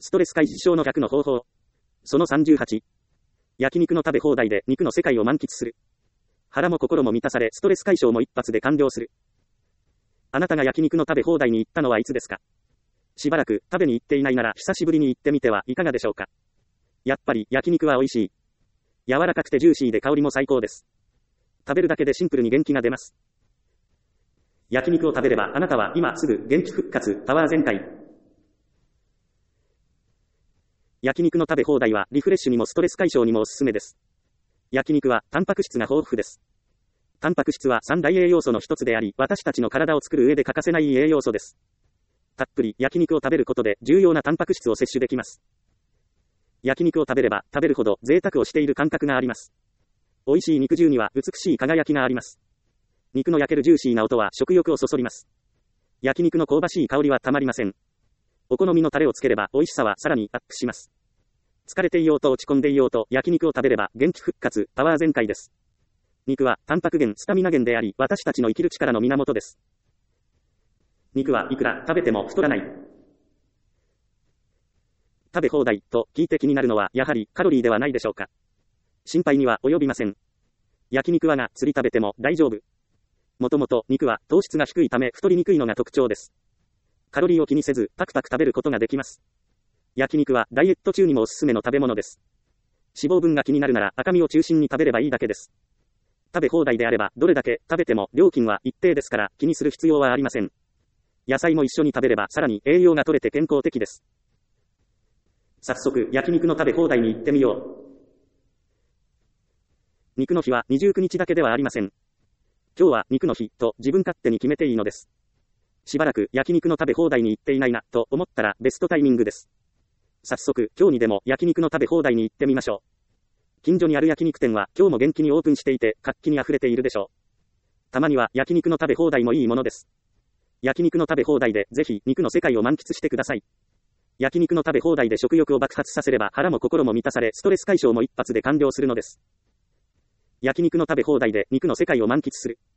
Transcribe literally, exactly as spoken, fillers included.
ストレス解消の逆の方法。そのさんじゅうはち。焼肉の食べ放題で肉の世界を満喫する。腹も心も満たされ、ストレス解消も一発で完了する。あなたが焼肉の食べ放題に行ったのはいつですか？しばらく食べに行っていないなら久しぶりに行ってみてはいかがでしょうか？やっぱり焼肉は美味しい。柔らかくてジューシーで香りも最高です。食べるだけでシンプルに元気が出ます。焼肉を食べればあなたは今すぐ元気復活、パワー全開。焼肉の食べ放題はリフレッシュにもストレス解消にもおすすめです。焼肉はタンパク質が豊富です。タンパク質は三大栄養素の一つであり、私たちの体を作る上で欠かせない栄養素です。たっぷり焼肉を食べることで重要なタンパク質を摂取できます。焼肉を食べれば食べるほど贅沢をしている感覚があります。美味しい肉汁には美しい輝きがあります。肉の焼けるジューシーな音は食欲をそそります。焼肉の香ばしい香りはたまりません。お好みのタレをつければ美味しさはさらにアップします。疲れていようと落ち込んでいようと焼肉を食べれば元気復活、パワー全開です。肉はタンパク源、スタミナ源であり、私たちの生きる力の源です。肉はいくら食べても太らない。食べ放題と聞いて気になるのはやはりカロリーではないでしょうか。心配には及びません。焼肉はが釣り食べても大丈夫。もともと肉は糖質が低いため太りにくいのが特徴です。カロリーを気にせずパクパク食べることができます。焼肉はダイエット中にもおすすめの食べ物です。脂肪分が気になるなら赤身を中心に食べればいいだけです。食べ放題であればどれだけ食べても料金は一定ですから気にする必要はありません。野菜も一緒に食べればさらに栄養が取れて健康的です。早速焼肉の食べ放題に行ってみよう。肉の日はにじゅうくにちだけではありません。今日は肉の日と自分勝手に決めていいのです。しばらく焼肉の食べ放題に行っていないなと思ったらベストタイミングです。早速今日にでも焼肉の食べ放題に行ってみましょう。近所にある焼肉店は今日も元気にオープンしていて活気に溢れているでしょう。たまには焼肉の食べ放題もいいものです。焼肉の食べ放題でぜひ肉の世界を満喫してください。焼肉の食べ放題で食欲を爆発させれば腹も心も満たされストレス解消も一発で完了するのです。焼肉の食べ放題で肉の世界を満喫する。